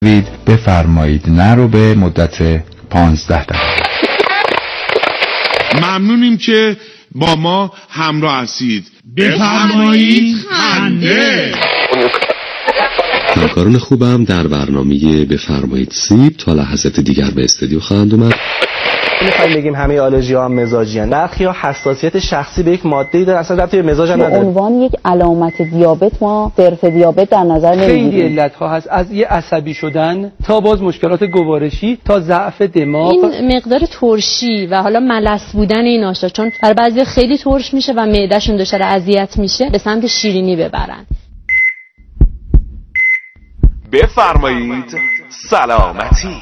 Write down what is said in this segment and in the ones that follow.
بفرمایید نه رو به مدت 15 دقیقه. ممنونیم که با ما همراه هستید. بفرمایید خنده. همکاران خوبم در برنامه بفرمایید سیب تا لحظات دیگر به استودیو خواهند اومد. می‌خوایم بگیم همه آلرژی‌ها هم مزاجی‌ان. برخی ها حساسیت شخصی به یک ماده‌ای دارن، اصلا ربطی به مزاج هم نداره. به عنوان یک علامت دیابت ما صرف دیابت در نظر نمی‌گیریم. خیلی علت‌ها هست، از یه عصبی شدن تا باز مشکلات گوارشی تا ضعف دماغ. این مقدار ترشی و حالا ملس بودن این آشا، چون برای بعضی خیلی ترش میشه و معده‌شون دچار اذیت میشه، به سمت شیرینی ببرن. بفرمایید سلامتی.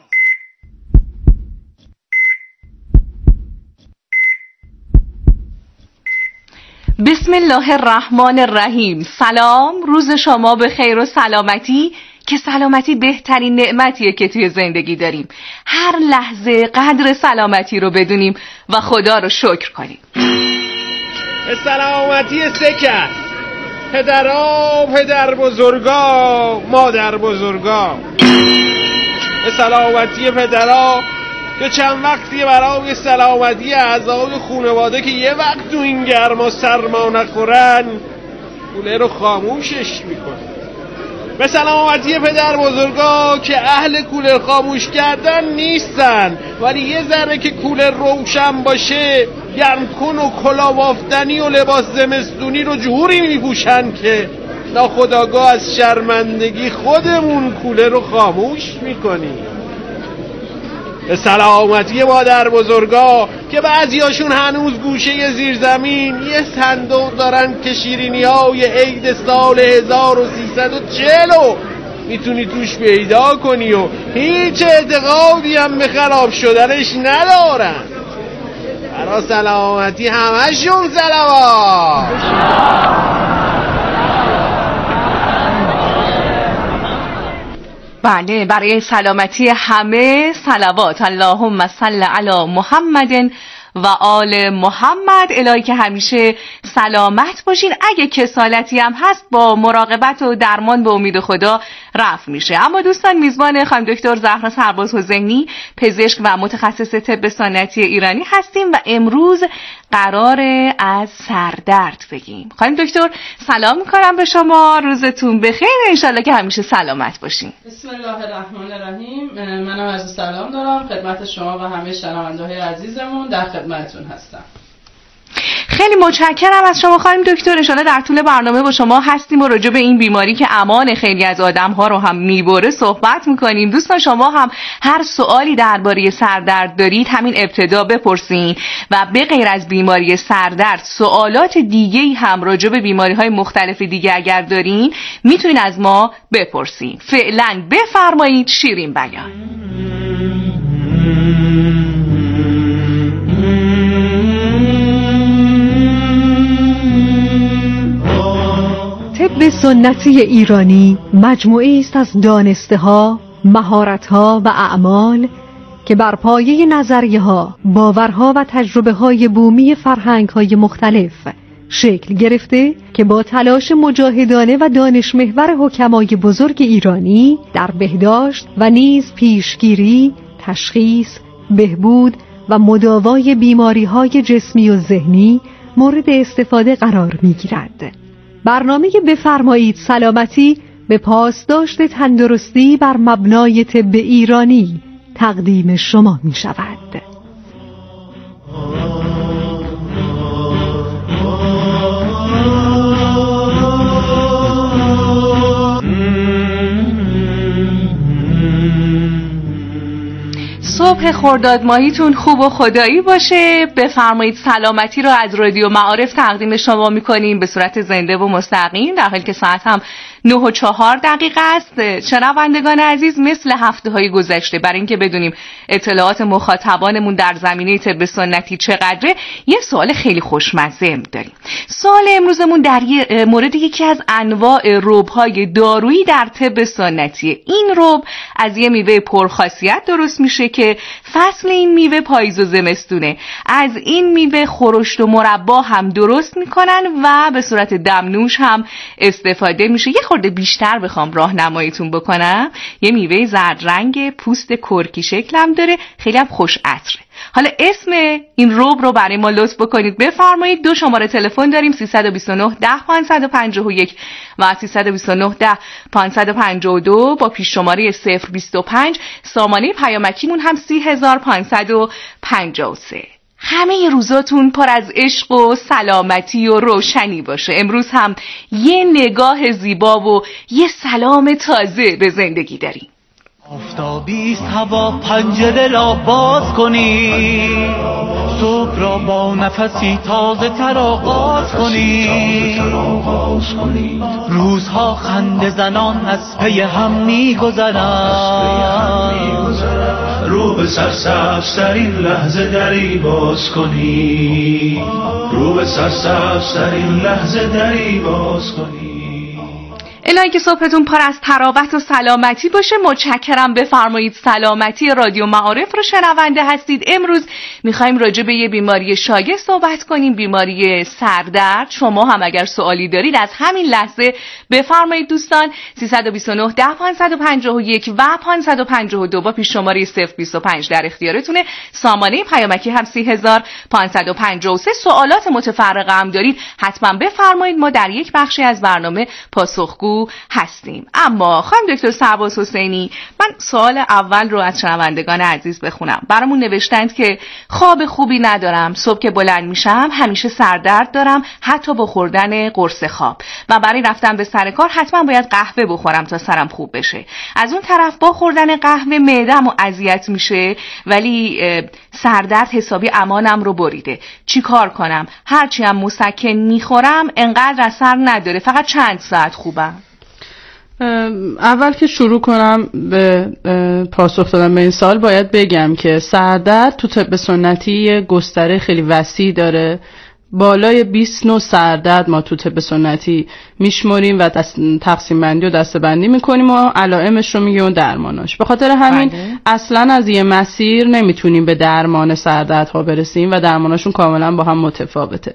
بسم الله الرحمن الرحیم. سلام، روز شما به خیر و سلامتی، که سلامتی بهترین نعمتیه که توی زندگی داریم. هر لحظه قدر سلامتی رو بدونیم و خدا رو شکر کنیم. سلامتی سکه پدرها، پدر بزرگا، مادر بزرگا. سلامتی پدرها که چند وقتی برای سلامتی اعضای خانواده که یه وقت تو این گرما سرما نخورن کولر رو خاموشش میکنن. به سلامتی پدر بزرگا که اهل کولر خاموش کردن نیستن، ولی یه ذره که کولر روشن باشه گرمکن و کلاوافتنی و لباس زمستونی رو جوری میپوشن که ناخودآگاه از شرمندگی خودمون کولر رو خاموش میکنیم. به سلامتی مادر بزرگا که بعضیاشون هنوز گوشه زیرزمین یه صندوق دارن که شیرینی های عید سال 1340 میتونی توش پیدا کنی و هیچ اعتقادی هم به خراب شدنش ندارن. برای سلامتی همشون صلوات. بله، برای سلامتی همه صلوات. اللهم صل علی محمد و آل محمد. الهی که همیشه سلامت باشین. اگه کسالتی هم هست با مراقبت و درمان به امید خدا رفع میشه. اما دوستان، میزبان خانم دکتر زهرا سرباز حسینی، پزشک و متخصص طب سنتی ایرانی هستیم و امروز قراره از سردرد بگیم. خانم دکتر سلام میکنم به شما، روزتون بخیر، انشالله که همیشه سلامت باشین. بسم الله الرحمن الرحیم. منم عرض سلام دارم خدمت شما و همه شنونده‌های عزیزمون، در خدمتتون هستم. خیلی متشکرم از شما خانم دکتر. انشالله در طول برنامه با شما هستیم و راجع به این بیماری که امان خیلی از آدم‌ها رو هم میبره صحبت میکنیم. دوستان شما هم هر سوالی درباره سردرد دارید همین ابتدا بپرسین و به غیر از بیماری سردرد سوالات دیگه‌ای هم راجع به بیماری‌های مختلف دیگه اگر دارین میتونین از ما بپرسین. فعلا بفرمایید شیرین بیان. طب سنتی ایرانی مجموعه است از دانسته‌ها، مهارت‌ها و اعمال که بر پایه نظریه‌ها، باورها و تجربه‌های بومی فرهنگ‌های مختلف شکل گرفته که با تلاش مجاهدانه و دانش‌محور حکمای بزرگ ایرانی در بهداشت و نیز پیشگیری، تشخیص، بهبود و مداوای بیماری‌های جسمی و ذهنی مورد استفاده قرار می‌گیرد. برنامه بفرمایید سلامتی به پاسداشت تندرستی بر مبنای طب ایرانی تقدیم شما می شود. صبح خرداد ماهیتون خوب و خدایی باشه. بفرمایید سلامتی رو از رادیو معارف تقدیم شما میکنیم به صورت زنده و مستقیم، در حالی که ساعت هم 9:04 است. شنوندگان عزیز، مثل هفته‌های گذشته برای اینکه بدونیم اطلاعات مخاطبانمون در زمینه طب سنتی چقدره، یه سوال خیلی خوشمزه داریم. سوال امروزمون در مورد یکی از انواع رب‌های دارویی در طب سنتی. این رب از یه میوه پرخاصیت درست میشه که که فصل این میوه پاییز و زمستونه. از این میوه خورشت و مربا هم درست میکنن و به صورت دمنوش هم استفاده میشه. یه خورده بیشتر بخوام راهنماییتون بکنم، یه میوه زرد رنگ، پوست کرکی شکل هم داره، خیلی هم خوش عطره. حالا اسم این رب رو برای ما لطف بکنید بفرمایید. 2 شماره تلفن داریم، 329 10 551 و 329 10 552 با پیش شماره 025. سامانه پیامکیمون هم 30553. همه روزاتون پر از عشق و سلامتی و روشنی باشه. امروز هم یه نگاه زیبا و یه سلام تازه به زندگی داریم. آفتابیست هوا، پنجره را باز کنی، صبح را با نفسی تازه تر آغاز کنی، روزها خنده زنان از پی هم می‌گذرند، رو به سرسبزترین لحظه دری باز کنی، رو به سرسبزترین لحظه دری باز کنی. الهی که صبحتون پر از تراوت و سلامتی باشه. متشکرم. بفرمایید. سلامتی رادیو معارف رو شنونده هستید. امروز میخوایم راجع به یه بیماری شایع صحبت کنیم، بیماری سردرد. شما هم اگر سوالی دارید از همین لحظه بفرمایید دوستان. 329 10 551 و 552 با پیش شماره 025 در اختیارتونه. سامانه پیامکی هم 3553. سوالات متفرقه هم دارید حتما بفرمایید، ما در یک بخشی از برنامه پاسخگو هستیم. اما خانم دکتر سرباز حسینی، من سوال اول رو از شنوندگان عزیز بخونم. برامون نوشتند که خواب خوبی ندارم، صبح که بلند میشم همیشه سردرد دارم، حتی با خوردن قرص خواب، و برای رفتن به سر کار حتما باید قهوه بخورم تا سرم خوب بشه. از اون طرف با خوردن قهوه معده‌مو اذیت میشه، ولی سردرد حسابی امانم رو بریده. چی کار کنم؟ هرچی هم مسکن میخورم انقدر اثر نداره، فقط چند ساعت خوبم. اول که شروع کنم به پاسخ دادن به این سوال باید بگم که سردرد تو طب سنتی گستره خیلی وسیع داره. بالای 20 نوع سردرد ما تو طب سنتی میشمریم و تقسیم بندی و دسته بندی میکنیم و علائمش رو میگیم و درماناش. به خاطر همین اصلا از یه مسیر نمیتونیم به درمان سردردها برسیم و درماناشون کاملا با هم متفاوته،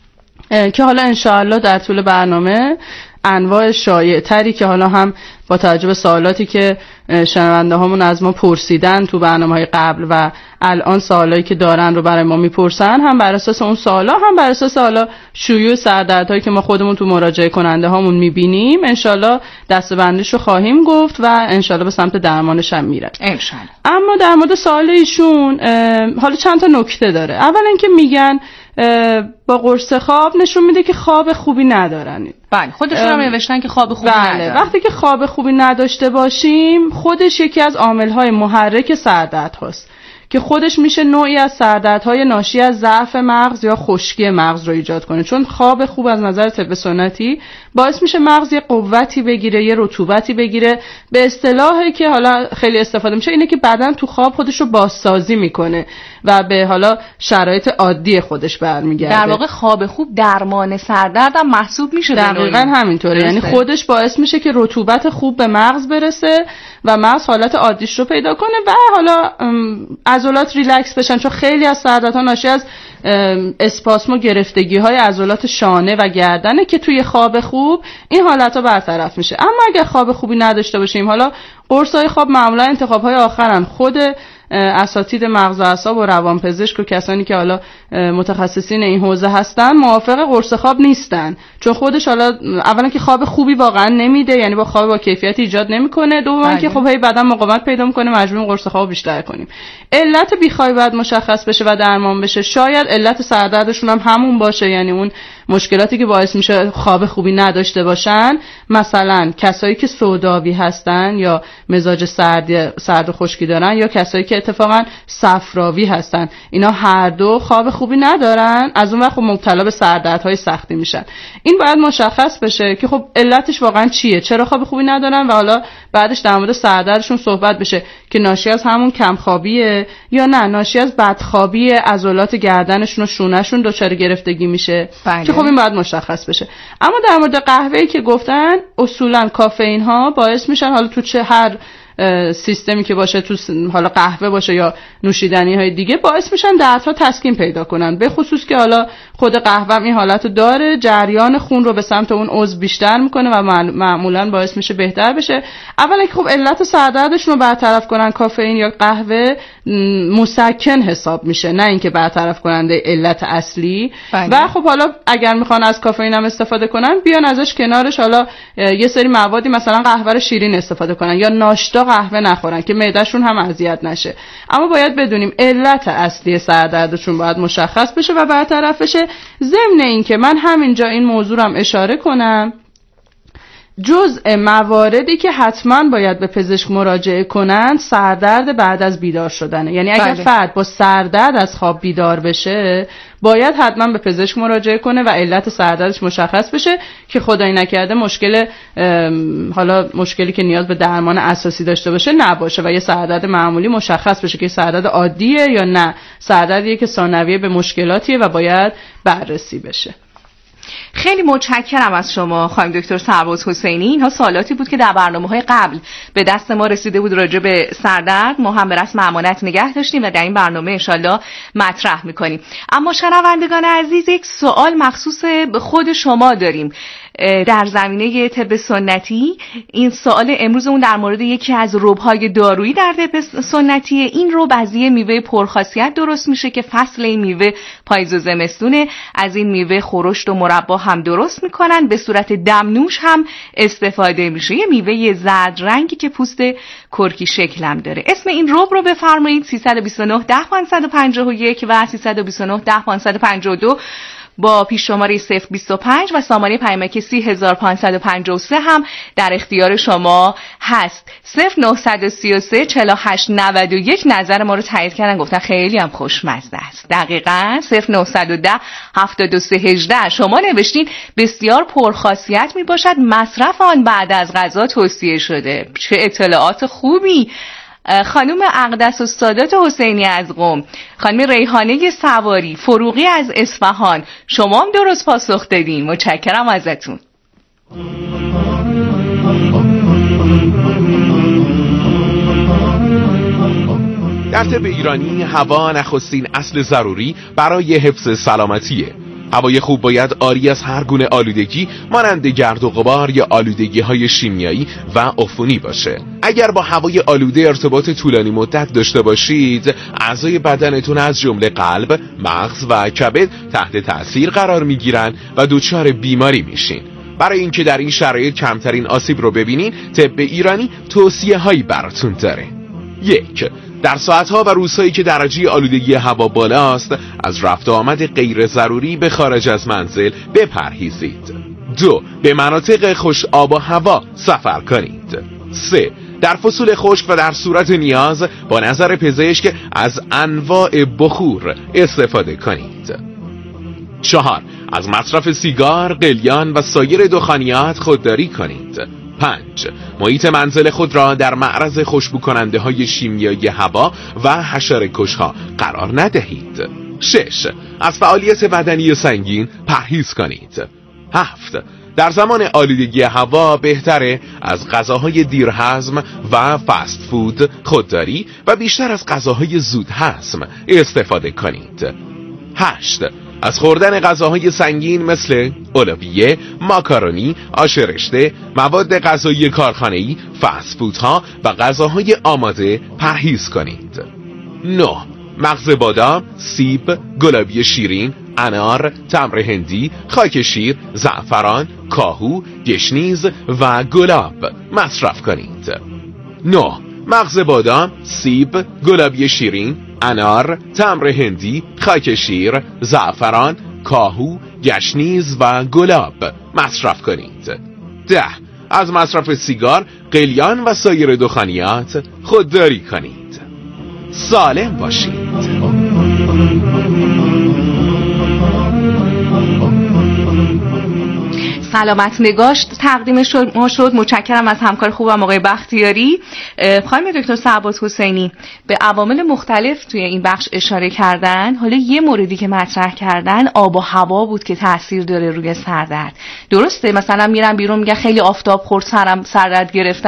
که حالا انشاءالله در طول برنامه انواع شایع تری که حالا هم با توجه به سوالاتی که شنونده هامون از ما پرسیدن تو برنامه‌های قبل و الان سوالایی که دارن رو برای ما میپرسن، هم بر اساس اون سوالا هم بر اساس حالا شیوع سردردهایی که ما خودمون تو مراجعه کننده هامون میبینیم انشالله دسته‌بندیش رو خواهیم گفت و انشالله به سمت درمانش هم میره انشالله. اما در مورد سوال ایشون حالا چند تا نکته داره. اولا اینکه میگن با قرص خواب نشون میده که خواب خوبی ندارن. بله، خودشون هم نوشتن که خواب خوبی ندارن. وقتی که خواب خوبی نداشته باشیم خودش یکی از عامل‌های محرک سردرد هاست که خودش میشه نوعی از سردردهای ناشی از ضعف مغز یا خشکی مغز رو ایجاد کنه، چون خواب خوب از نظر طب سنتی باعث میشه مغز یه قوتی بگیره، یه رطوبتی بگیره. به اصطلاحی که حالا خیلی استفاده میشه اینه که بدن تو خواب خودش رو بازسازی میکنه و به حالا شرایط عادی خودش برمیگرده. در واقع خواب خوب درمان سردرد هم محسوب میشه. دقیقاً همینطوره، یعنی خودش باعث میشه که رطوبت خوب به مغز برسه و مغز حالت عادیش رو پیدا کنه و حالا عضلات ریلکس بشن، چون خیلی از سردردها ناشی از اسپاسم و گرفتگی های عضلات شانه و گردنه که توی خواب خوب این حالت ها برطرف میشه. اما اگر خواب خوبی نداشته باشیم، حالا قرص های خواب معمولا انتخاب های آخرن، خود اساتید مغز و اعصاب و روانپزشک و کسانی که حالا متخصصین این حوزه هستن موافق قرص خواب نیستن، چون خودش حالا اولا که خواب خوبی واقعا نمیده، یعنی با خواب با کیفیت ایجاد نمیکنه، دوما که خب هی بدن مقاومت پیدا میکنه، مجبوریم قرص خواب بیشتر کنیم. علت بیخوابی باید مشخص بشه و درمان بشه. شاید علت سردردشون هم همون باشه، یعنی اون مشکلاتی که باعث میشه خواب خوبی نداشته باشن، مثلا کسایی که سوداوی هستن یا مزاج سرد و خشکی دارن یا کسایی که اتفاقا صفراوی هستن، اینا هر دو خواب خوبی ندارن، از اون وقت مبتلا به سردردهای سختی میشن. این باید مشخص بشه که خب علتش واقعا چیه، چرا خواب خوبی ندارن و حالا بعدش در مورد سردردشون صحبت بشه که ناشی از همون کمخوابیه یا نه ناشی از بدخوابی عضلات گردنشون و شونهشون دچار گرفتگی میشه. که خب این باید مشخص بشه. اما در مورد قهوه‌ای که گفتن اصولا کافئین ها باعث میشن، حالا تو چه هر سیستمی که باشه تو حالا قهوه باشه یا نوشیدنی های دیگه باعث میشن دردها تسکین پیدا کنن، به خصوص که حالا خود قهوه این حالتو داره، جریان خون رو به سمت اون عضو بیشتر میکنه و معمولا باعث میشه بهتر بشه. اولا که خب علت سردردشون رو برطرف کنن کافئین یا قهوه مسکن حساب میشه، نه اینکه برطرف کننده علت اصلی. و خب حالا اگر میخوان از کافئین هم استفاده کنن بیان ازش کنارش حالا یه سری موادی مثلا قهوه رو شیرین استفاده کنن یا ناشتا قهوه نخورن که معدهشون هم اذیت نشه. اما باید بدونیم علت اصلی سردردشون باید مشخص بشه و برطرف بشه. ضمن اینکه من همینجا این موضوع رو هم اشاره کنم، جزء مواردی که حتما باید به پزشک مراجعه کنند سردرد بعد از بیدار شدنه. یعنی اگر فرد با سردرد از خواب بیدار بشه باید حتما به پزشک مراجعه کنه و علت سردردش مشخص بشه که خدای نکرده مشکلی که نیاز به درمان اساسی داشته باشه نباشه و یه سردرد معمولی مشخص بشه که سردرد عادیه یا نه سردردیه که ثانویه به مشکلاتیه و باید بررسی بشه. خیلی متشکرم از شما خانم دکتر سرباز حسینی. اینها سوالاتی بود که در برنامه‌های قبل به دست ما رسیده بود راجع به سردرد، ما هم به رسم امانت نگه داشتیم و در این برنامه انشالله مطرح میکنیم. اما شنوندگان عزیز، یک سوال مخصوص به خود شما داریم در زمینه طب سنتی. این سوال امروزمون در مورد یکی از رب‌های دارویی در طب سنتی. این رب از یه میوه پرخاصیت درست میشه که فصل این میوه پاییز و زمستونه. از این میوه خورشت و مربا هم درست میکنن، به صورت دمنوش هم استفاده میشه. یه میوه زرد رنگی که پوست کرکی شکل هم داره. اسم این رب رو بفرمایید. 329 10 551 و 329 10 552 با پیش شماره 025 و سامانه پیامک 3553 هم در اختیار شما هست. 0933 48 91 نظر ما رو تایید کردن، گفتن خیلی هم خوشمزه است. دقیقاً 0910 73 18 شما نوشتین بسیار پرخاصیت می باشد، مصرف آن بعد از غذا توصیه شده. چه اطلاعات خوبی. خانم اقدس و سادات حسینی از قم، خانم ریحانه سواری، فروغی از اصفهان، شما هم درست پاسخ دادین. متشکرم ازتون. در طب ایرانی هوا نخستین اصل ضروری برای حفظ سلامتیه. هوای خوب باید عاری از هر گونه آلودگی مانند گرد و غبار یا آلودگی‌های شیمیایی و عفونی باشه. اگر با هوای آلوده ارتباط طولانی مدت داشته باشید، اعضای بدنتون از جمله قلب، مغز و کبد تحت تأثیر قرار میگیرن و دچار بیماری میشین. برای اینکه در این شرایط کمترین آسیب رو ببینین، طب ایرانی توصیه‌هایی براتون داره. 1. در ساعتها و روزهایی که درجه آلودگی هوا بالاست، از رفت و آمد غیر ضروری به خارج از منزل بپرهیزید. 2. به مناطق خوش آب و هوا سفر کنید. 3. در فصول خشک و در صورت نیاز با نظر پزشک از انواع بخور استفاده کنید. 4. از مصرف سیگار، قلیان و سایر دخانیات خودداری کنید. 5. محیط منزل خود را در معرض خوشبو کننده های شیمیایی هوا و حشره‌کش ها قرار ندهید. 6. از فعالیت بدنی سنگین پرهیز کنید. 7. در زمان آلودگی هوا بهتره از غذاهای دیرهضم و فست فود خودداری و بیشتر از غذاهای زود هضم استفاده کنید. 8. از خوردن غذاهای سنگین مثل اولویه، ماکارونی، آش رشته، مواد غذایی کارخانه‌ای، فست فودها و غذاهای آماده پرهیز کنید. 9. مغز بادام، سیب، گلابی شیرین، انار، تمر هندی، خاک شیر، زعفران، کاهو، گشنیز و گلاب مصرف کنید. 9. مغز بادام، سیب، گلابی شیرین، انار، تمر هندی، خاک شیر، زعفران، کاهو، گشنیز و گلاب مصرف کنید. 10. از مصرف سیگار، قلیان و سایر دخانیات خودداری کنید. سالم باشید. سلامت نگاشت تقدیم ما شد. متشکرم از همکار خوبم آقای بختیاری. خانم دکتر سرباز حسینی به عوامل مختلف توی این بخش اشاره کردن. حالا یه موردی که مطرح کردن آب و هوا بود که تاثیر داره روی سردرد. درسته؟ مثلا میرم بیرون میگن خیلی آفتاب خورد سردرد گرفتم.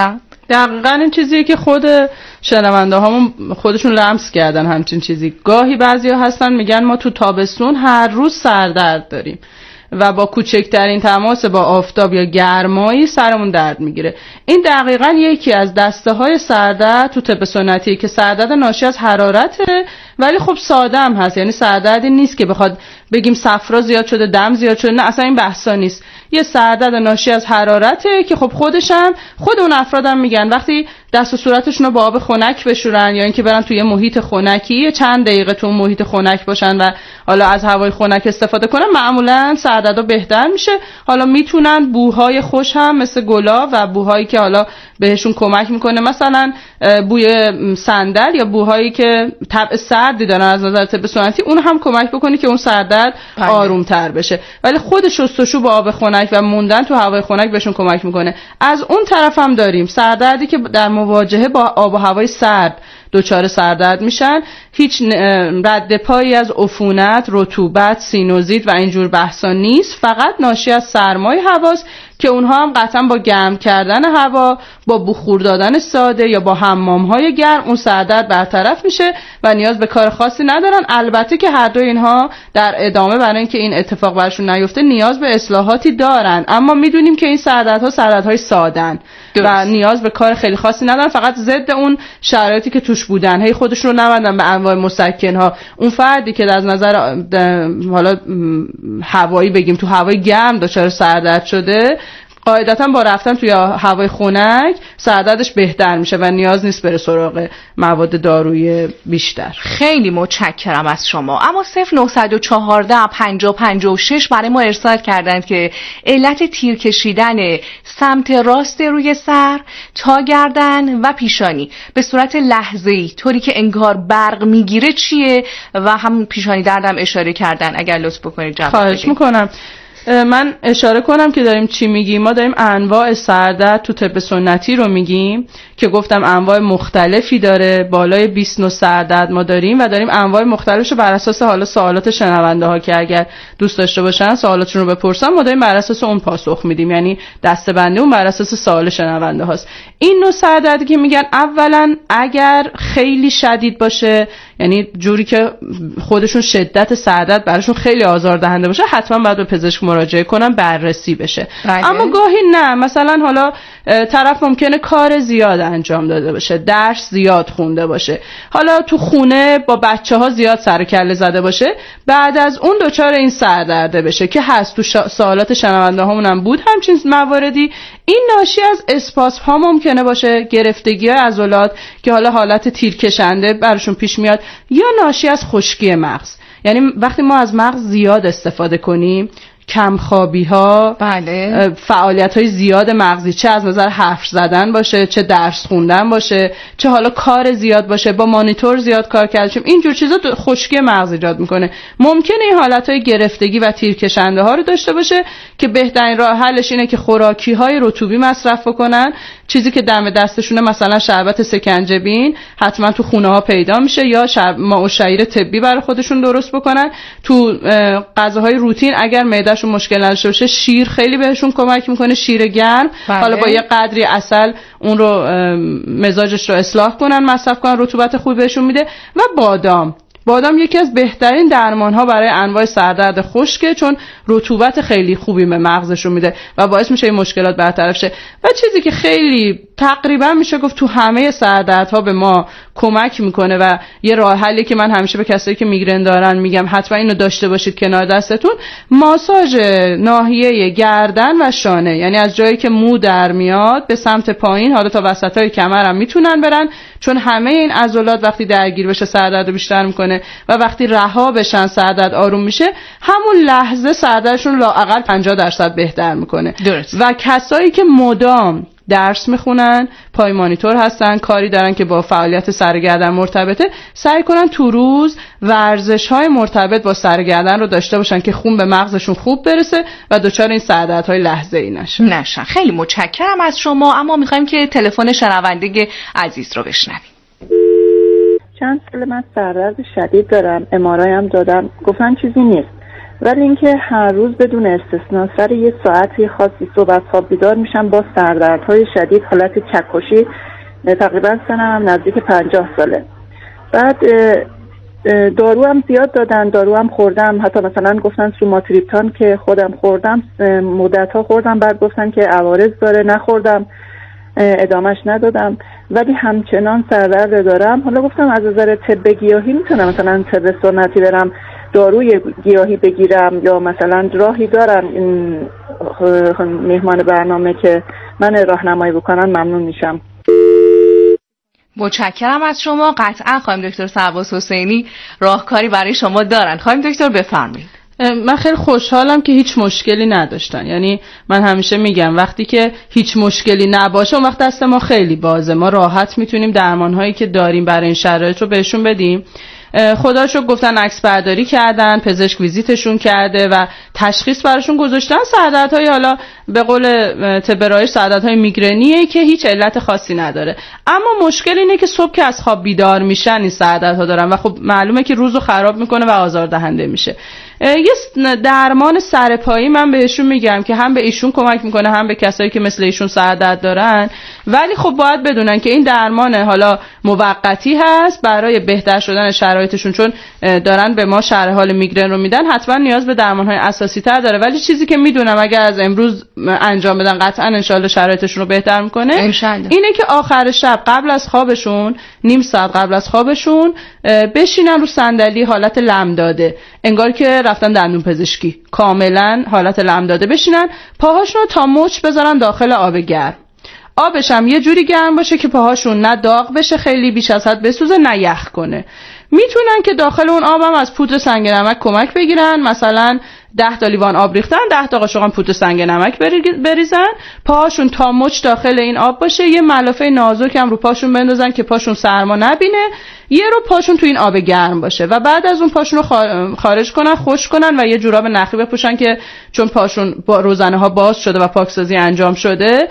دقیقاً این چیزیه که خود شنونده هامون خودشون لمس کردن. همچین چیزی گاهی بعضیا هستن میگن ما تو تابستون هر روز سردرد داریم و با کوچکترین تماس با آفتاب یا گرمایی سرمون درد میگیره. این دقیقاً یکی از دسته های سردرد تو طب سنتیه که سردرد ناشی از حرارته، ولی خب ساده هم هست. یعنی سردردی نیست که بخواد بگیم صفرا زیاد شده، دم زیاد شده، نه اصلا این بحثا نیست. یه سردرد ناشی از حرارته که خب خود اون افرادم میگن وقتی دست و صورتشون رو با آب خنک بشورن یا اینکه برن توی محیط خنکی چند دقیقه تو محیط خنک باشن و حالا از هوای خنک استفاده کنن، معمولا سردردها بهتر میشه. حالا میتونن بوهای خوش هم مثل گلاب و بوهایی که حالا بهشون کمک میکنه، مثلا بوی صندل یا بوهایی که طبع سردی دارن از نظر طب سنتی، اون هم کمک بکنه که اون سردرد آرومتر بشه. ولی خود شستشو با آب خنک و موندن تو هوای خنک بهشون کمک میکنه. از اون طرف هم داریم سردردی که در مواجهه با آب و هوای سرد دچار سردرد میشن. هیچ رد پایی از عفونت، رطوبت، سینوزیت و اینجور بحثا نیست، فقط ناشی از سرمای هواست که اونها هم قطعا با گرم کردن هوا، با بخور دادن ساده یا با حمام‌های گرم اون سردرد برطرف میشه و نیاز به کار خاصی ندارن. البته که هر دو اینها در ادامه برای اینکه این اتفاق برشون نیفته نیاز به اصلاحاتی دارن، اما میدونیم که این سردردهای سادن و نیاز به کار خیلی خاصی ندارن، فقط ضد اون شرایطی که توش بودن هی خودشون رو نبندن به انواع مسکن‌ها. اون فردی که از نظر حالا هوایی بگیم تو هوای گرم دچار سردرد شده، قاعدتا با رفتن توی هوای خنک سردردش بهتر میشه و نیاز نیست بره سراغ مواد دارویی بیشتر. خیلی متشکرم از شما. اما 0914 5056 برای ما ارسال کردند که علت تیر کشیدن سمت راست روی سر تا گردن و پیشانی به صورت لحظه‌ای طوری که انگار برق میگیره چیه و هم پیشانی دردم اشاره کردن. اگر لطف بکنید جواب بدید. خواهش میکنم. من اشاره کنم که داریم چی میگیم. ما داریم انواع سردرد تو طب سنتی رو میگیم که گفتم انواع مختلفی داره، بالای 20 نوع سردرد ما داریم و داریم انواع مختلفش رو بر اساس حالا سوالات شنونده ها که اگر دوست داشته باشن سوالاتشون رو بپرسن ما داریم بر اساس اون پاسخ میدیم، یعنی دسته‌بندی اون بر اساس سوال شنونده هاست. این نوع سردردی که میگن اولا اگر خیلی شدید باشه، یعنی جوری که خودشون شدت سردرد براشون خیلی آزاردهنده باشه، حتما باید به پزشک مراجعه کنن بررسی بشه. اما گاهی نه، مثلا حالا طرف ممکنه کار زیاد انجام داده باشه، درس زیاد خونده باشه، حالا تو خونه با بچه‌ها زیاد سر و کله زده باشه، بعد از اون دچار این سردرده بشه که هست. تو سوالات شنونده هامون هم بود همچین مواردی. این ناشی از اسپاسم ها ممکنه باشه، گرفتگی عضلات که حالا حالت تیرکشنده براشون پیش میاد، یا ناشی از خشکی مغز. یعنی وقتی ما از مغز زیاد استفاده کنیم، کمخوابی ها، فعالیت های زیاد مغزی، چه از نظر حرف زدن باشه، چه درس خوندن باشه، چه حالا کار زیاد باشه، با مانیتور زیاد کار کردیم، اینجور چیزا خشکی مغز ایجاد میکنه. ممکنه این حالت های گرفتگی و تیرکشنده ها رو داشته باشه که بهترین راه حلش اینه که خوراکی های رطوبی مصرف بکنن. چیزی که دم دستشونه، مثلا شربت سکنجبین حتما تو خونه ها پیدا میشه، یا ماءالشعیر طبی برای خودشون درست بکنن. تو غذاهای روتین اگر معدهشون مشکل نداشته باشه، شیر خیلی بهشون کمک میکنه، شیر گرم. حالا با یه قدری عسل اون رو مزاجش رو اصلاح کنن، مصرف کنن، رطوبت خوبی بهشون میده. و بادام یکی از بهترین درمان‌ها برای انواع سردرد خشکه، چون رطوبت خیلی خوبی به مغزشون میده و باعث میشه این مشکلات برطرف شه. و چیزی که خیلی تقریبا میشه گفت تو همه سردردها به ما کمک میکنه و یه راه حلی که من همیشه به کسایی که میگرن دارن میگم حتما اینو داشته باشید کنار دستتون، ماساژ ناحیه گردن و شانه. یعنی از جایی که مو در میاد به سمت پایین، حالا تا وسطای کمر هم میتونن برن، چون همه این عضلات وقتی درگیر بشه سردرد بیشتر میکنه و وقتی رها بشن سردرد آروم میشه، همون لحظه سردردشون لااقل 50% بهتر میکنه. و کسایی که مدام درس میخونن، پای مانیتور هستن، کاری دارن که با فعالیت سرگردن مرتبطه، سعی کنن تو روز ورزش‌های مرتبط با سرگردن رو داشته باشن که خون به مغزشون خوب برسه و دچار این سردردهای لحظه‌ای نشن. خیلی متشکرم از شما. اما میخوایم که تلفن شنونده عزیز رو بشنویم. چند سال من سردرد شدید دارم، MRI هم دادم، گفتن چیزی نیست، ولی اینکه هر روز بدون استثنا سر یه ساعتی خاصی صبح از خواب بیدار میشم با سردردهای شدید، حالت چکشی. تقریبا سنم نزدیک 50 ساله. بعد دارو هم زیاد دادن، دارو هم خوردم، حتی مثلا گفتن سوماتریپتان که خودم خوردم، مدت‌ها خوردم، بعد گفتن که عوارض داره، نخوردم، ادامش ندادم، ولی همچنان سردرد دارم. حالا گفتم از نظر طب گیاهی میتونم مثلا طب سنتی برم داروی گیاهی بگیرم، یا مثلا راهی دارن این مهمان برنامه که من راهنمایی بکنن ممنون میشم. متشکرم از شما. قطعا خانم دکتر سرباز حسینی راهکاری برای شما دارن. خانم دکتر بفرمایید. من خیلی خوشحالم که هیچ مشکلی نداشتن. یعنی من همیشه میگم وقتی که هیچ مشکلی نباشه اون وقت دست ما خیلی بازه، ما راحت میتونیم درمانهایی که داریم برای این شرایط رو بهشون بدیم. خداشو گفتن عکس برداری کردن، پزشک ویزیتشون کرده و تشخیص براشون گذاشتن سردردهای، حالا به قول طب رایج سردردهای میگرنیه که هیچ علت خاصی نداره. اما مشکل اینه که صبح که از خواب بیدار میشن این سردردها دارن و خب معلومه که روزو خراب میکنه و آزاردهنده میشه. یه درمان سرپایی من بهشون میگم که هم به ایشون کمک میکنه هم به کسایی که مثل ایشون سردرد دارن، ولی خب باید بدونن که این درمان حالا موقتی هست برای بهتر شدن شرایطشون، چون دارن به ما شرح حال میگرن رو میدن، حتما نیاز به درمانهای اساسی تر داره. ولی چیزی که میدونم اگر از امروز انجام بدن قطعا انشالله شرایطشون رو بهتر میکنه اینه که آخر شب قبل از خوابشون، نیم ساعت قبل از خوابشون بشینن رو صندلی حالت لم داده، انگار که رفتن دندون پزشکی، کاملا حالت لم داده بشینن، پاهاشون رو تا مچ بذارن داخل آب گرم. آبش هم یه جوری گرم باشه که پاهاشون نه داغ بشه خیلی بیش از حد بسوزه نه یخ کنه. میتونن که داخل اون آب هم از پودر سنگ نمک کمک بگیرن، مثلا 10 تا لیوان آب ریختن، 10 تا قاشق پودر سنگ نمک بریزن، پاهاشون تا مچ داخل این آب باشه، یه ملافه نازک هم رو پاشون بندازن که پاشون سرما نبینه، یه رو پاشون تو این آب گرم باشه و بعد از اون پاشون رو خارج کنن، خشک کنن و یه جوراب نخی بپوشن که چون پاشون با روزنه ها باز شده و پاکسازی انجام شده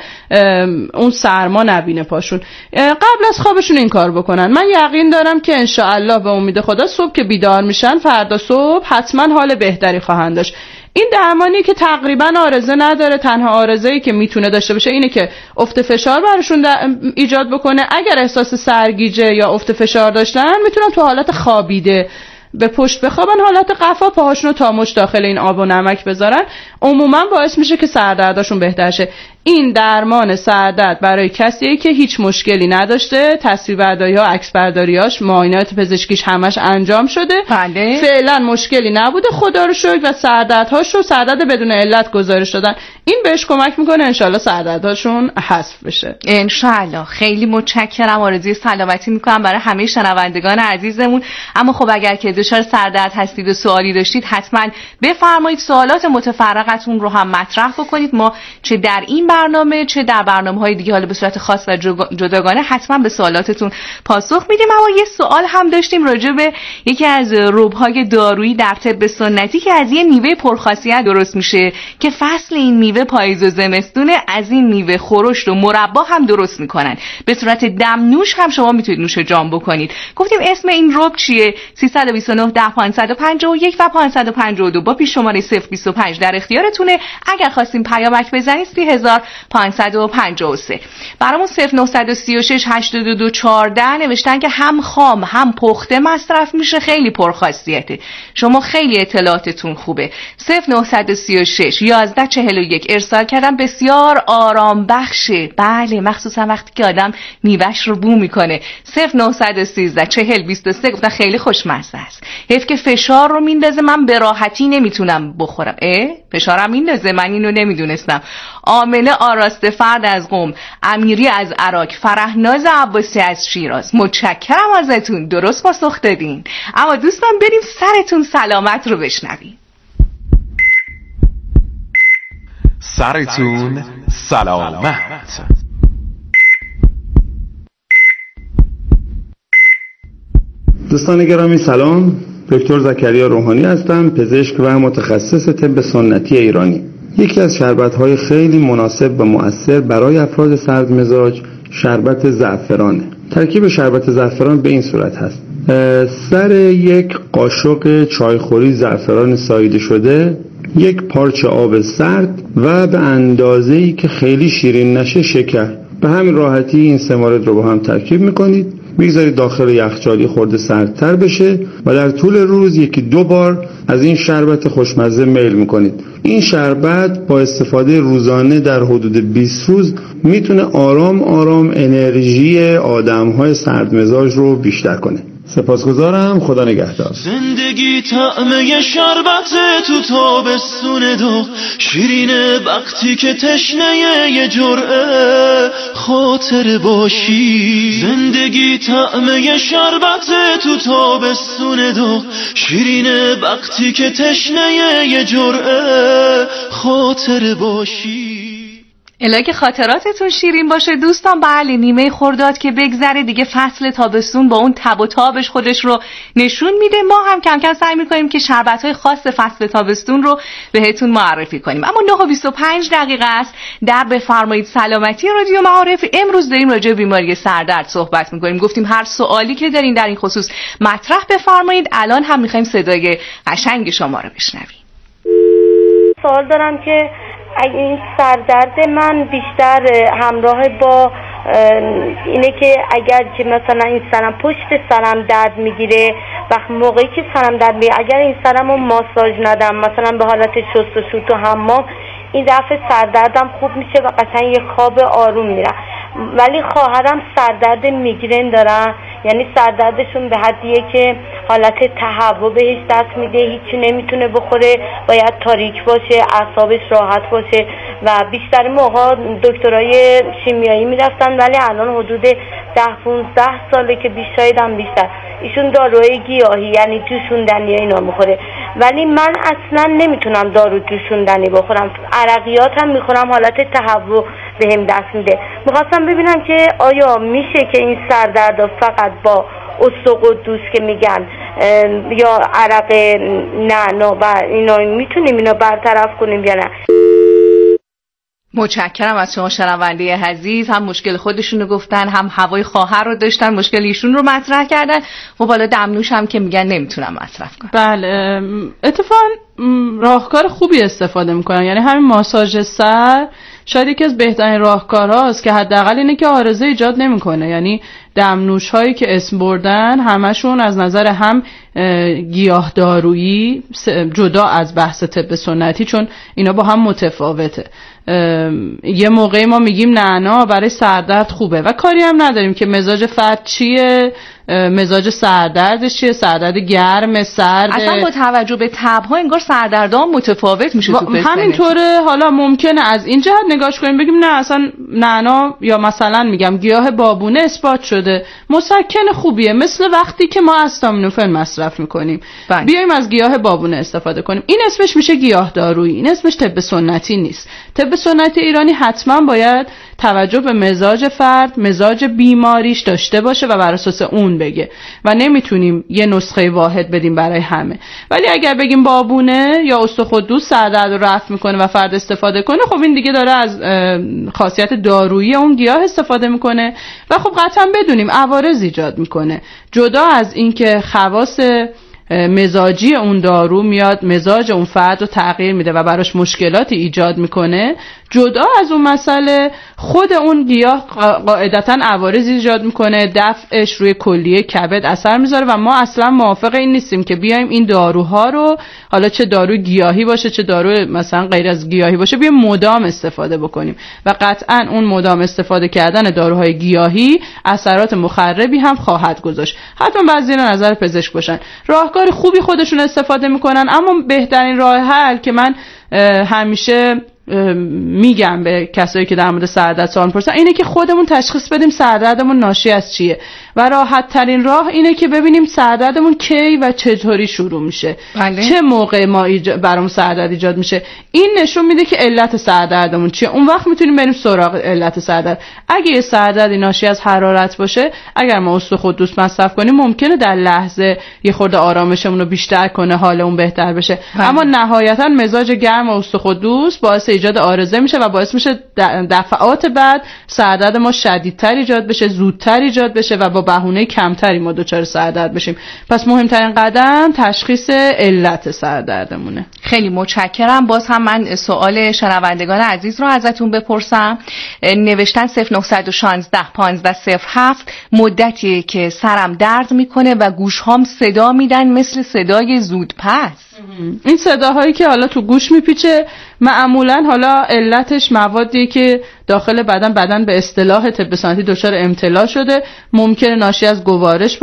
اون سرما نبینه پاشون. قبل از خوابشون این کار بکنن. من یقین دارم که انشاءالله به امید خدا صبح که بیدار میشن فردا صبح حتما حال بهتری خواهند داشت. این درمانی که تقریبا عارضه نداره، تنها عارضه‌ای که میتونه داشته باشه اینه که افت فشار براشون ایجاد بکنه. اگر احساس سرگیجه یا افت فشار داشتن میتونن تو حالت خوابیده به پشت بخوابن، حالت قفا پاهاشون رو تا مچ داخل این آب و نمک بذارن، عموما باعث میشه که سردرداشون بهتر شه. این درمان سردرد برای کسیه که هیچ مشکلی نداشته، تصویربرداری‌ها، عکسبرداری‌هاش، معاینات پزشکیش همش انجام شده، بله. فعلا مشکلی نبوده خدا رو شکر و سردردهاش رو سردرد بدون علت گزارش دادن. این بهش کمک میکنه انشالله سردردهاشون حذف بشه انشالله. خیلی متشکرم، آرزوی سلامتی میکنم برای همه شنوندگان عزیزمون. اما خب اگر که دچار سردرد هستید و سوالی داشتید حتما بفرمایید، سوالات متفرقتون رو هم مطرح بکنید. ما چه در این برنامه چه در برنامه‌های دیگه حالا به صورت خاص و جداگانه حتما به سوالاتتون پاسخ میدیم. اما یه سوال هم داشتیم راجع به یکی از رب‌های دارویی در طب سنتی که از یه میوه پرخاصیت درست میشه که فصل این میوه پاییز و زمستونه. از این میوه خورشت و مربا هم درست میکنن، به صورت دمنوش هم شما میتونید نوش جان بکنید. گفتیم اسم این رب چیه؟ 329 10 551 و 552 با پیش شماره 025 در اختیارتونه. اگر خواستیم پیامک بزنید 3553. برامون 0936 82 14 نوشتن که هم خام هم پخته مصرف میشه، خیلی پرخاصیته. شما خیلی اطلاعاتتون خوبه. 0936 11 41 ارسال کردم، بسیار آرام بخشه. بله، مخصوصا وقتی که آدم میوهش رو بو میکنه. 0913 40 23 گفتن خیلی خوشمزه است. حیف که فشار رو میندازه، من به راحتی نمیتونم بخورم. فشارم میندازه، من اینو نمیدونستم. عامله آراسته فرد از قم، امیری از عراق، فرهناز عباسی از شیراز. متشکرم ازتون، درست پاسخ دادین. اما دوستان بریم سرتون سلامت رو بشنویم. سرتون سلامت. دوستان گرامی سلام، دکتر زکریا روحانی هستم، پزشک و متخصص طب سنتی ایرانی. یکی از شربت‌های خیلی مناسب و مؤثر برای افراد سردمزاج شربت زعفرانه. ترکیب شربت زعفران به این صورت هست: سر یک قاشق چایخوری زعفران ساییده شده، یک پارچه آب سرد و به اندازه‌ای که خیلی شیرین نشه شکر. به همین راحتی این سه مورد رو با هم ترکیب میکنید، میگذارید داخل یخچالی خورده سردتر بشه و در طول روز 1-2 بار از این شربت خوشمزه میل میکنید. این شربت با استفاده روزانه در حدود 20 روز میتونه آرام آرام انرژی آدم‌های سردمزاج رو بیشتر کنه. سپاسگزارم. خدا نگهدار. زندگی طعمه شربت تو تابستون دو شیرینه وقتی که تشنه یه جرعه خاطر باشی. زندگی طعمه شربت تو تابستون دو شیرینه وقتی که تشنه یه جرعه خاطر باشی. الهی که خاطراتتون شیرین باشه دوستان. بله نیمه خرداد که بگذره دیگه فصل تابستون با اون تب و تابش خودش رو نشون میده. ما هم کم کم سعی میکنیم که شربت‌های خاص فصل تابستون رو بهتون معرفی کنیم. اما 9:25 است در بفرمایید سلامتی رادیو معارف. امروز داریم راجع به بیماری سردرد صحبت میکنیم. گفتیم هر سوالی که دارین در این خصوص مطرح بفرمایید. الان هم میخوایم صدای قشنگ شما رو بشنویم. سوال دارم که این سردرد من بیشتر همراه با اینه که اگر که مثلا این سرم پشت سرم درد میگیره و موقعی که سرم درد میگیره اگر این سرم رو ماساژ ندم مثلا به حالت شستشو تو حمام این دفعه سردردم خوب میشه و قشنگ یه خواب آروم میرم. ولی خواهرم سردرد میگرن دارن، یعنی سردردشون به حدیه که حالت تهوع بهش دست میده، هیچی نمیتونه بخوره، باید تاریک باشه، اعصابش راحت باشه و بیشتر موقع دکترای شیمیایی میرفتن ولی الان حدود 10-15 ساله که بیشتر ایشون داروی گیاهی یعنی جوشوندنی اینا میخوره ولی من اصلا نمیتونم دارو جوشوندنی بخورم، عرقیات هم میخورم حالت تهوع بهم دست میده. میخواستم ببینم که آیا میشه که این سردرد فقط با استقدوس که میگن یا عرق نعنا و اینا میتونیم اینا برطرف کنیم یا نه؟ متشکرم از شما شنونده عزیز. هم مشکل خودشونو گفتن هم هوای خواهر رو داشتن مشکل ایشون رو مطرح کردن. خب حالا دمنوش هم که میگن نمیتونم مصرف کنم. بله اتفاقا راهکار خوبی استفاده میکنن، یعنی همین ماساژ سر شاید یکی از بهترین راهکارهاست که حداقل اینه که عارضه ایجاد نمیکنه. یعنی دمنوش هایی که اسم بردن همشون از نظر هم گیاهدارویی جدا از بحث طب سنتی چون اینا با هم متفاوته. یه موقعی ما میگیم نعنا برای سردرد خوبه و کاری هم نداریم که مزاج فرد چیه، مزاج سردردش چیه، سردرد گرم سرد. اصلا با توجه به تب‌ها انگار سردردام متفاوت میشه تو پسنه. همینطوره. حالا ممکنه از این جهت نگاش کنیم بگیم نه اصلا نعنا یا مثلا میگم گیاه بابونه اثبات شده مسکن خوبیه، مثل وقتی که ما استامینوفن مصرف میکنیم بیایم از گیاه بابونه استفاده کنیم. این اسمش میشه گیاه دارویی، این اسمش طب سنتی نیست. طب سنتی ایرانی حتما باید توجه به مزاج فرد، مزاج بیماریش داشته باشه و بر اساس اون بگه و نمیتونیم یه نسخه واحد بدیم برای همه. ولی اگر بگیم بابونه یا استخوان‌دوست سردرد رو رفع میکنه و فرد استفاده کنه، خب این دیگه داره از خاصیت دارویی اون گیاه استفاده میکنه و خب قطعا بدونیم عوارض ایجاد میکنه. جدا از اینکه خواص مزاجی اون دارو میاد مزاج اون فرد رو تغییر میده و براش مشکلاتی ایجاد میکنه، جدا از اون مسئله خود اون گیاه قاعدتاً عوارض ایجاد میکنه، دفعش روی کلیه کبد اثر میذاره و ما اصلا موافق این نیستیم که بیایم این داروها رو حالا چه دارو گیاهی باشه چه دارو مثلا غیر از گیاهی باشه بیایم مدام استفاده بکنیم و قطعاً اون مدام استفاده کردن داروهای گیاهی اثرات مخربی هم خواهد گذاشت. حتما بعضی نظر پزشک باشن، راهکار خوبی خودشون استفاده میکنن، اما بهترین راه حل که من همیشه میگم به کسایی که در مورد سردرد سوال می‌پرسن اینه که خودمون تشخیص بدیم سردردمون ناشی از چیه و راحت ترین راه اینه که ببینیم سردردمون کی و چطوری شروع میشه. چه موقع ما برامون سردرد ایجاد میشه. این نشون میده که علت سردردمون چیه. اون وقت میتونیم بریم سراغ علت سردرد. اگه یه سردردی ناشی از حرارت باشه، اگر ما استخوان‌دوست مصرف کنیم ممکنه در لحظه یه خورده آرامشمون رو بیشتر کنه، حالمون بهتر بشه. اما نهایتا مزاج گرم و استخوان‌دوست باعث ایجاد عارضه میشه و باعث میشه دفعات بعد سردرد ما شدیدتر ایجاد بشه، زودتر ایجاد بشه و با بهونه کمتری ما دچار سردرد بشیم. پس مهمترین قدم تشخیص علت سردردمونه. خیلی متشکرم. باز هم من سوال شنوندگان عزیز رو ازتون بپرسم. نوشتن 0916 1507 مدتی که سرم درد میکنه و گوشهام صدا میدن مثل صدای زودپس. این صداهایی که حالا تو گوش میپیچه معمولا حالا علتش موادی که داخل بدن به اصطلاح طب سنتی دچار امتلاع شده، ممکنه ناشی از گوارش